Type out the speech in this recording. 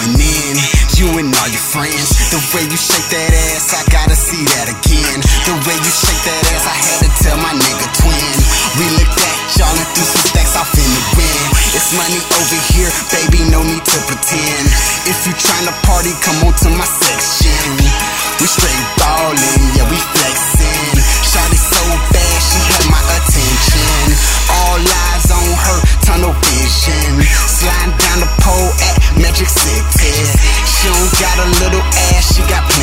going in, you and all your friends. The way you shake that ass, I gotta see that again. The way you shake that ass, I had to tell my nigga Twin. We looked at y'all and threw some stacks off in the wind. It's money over here, baby, no need to pretend. If you tryna party, come on to my section. We straight ballin', yeah, we flexin'. Shawty so bad, she had my attention. All eyes on her, tunnel vision. Sliding down the pole at Magic City. She don't got a little ass, she got plenty.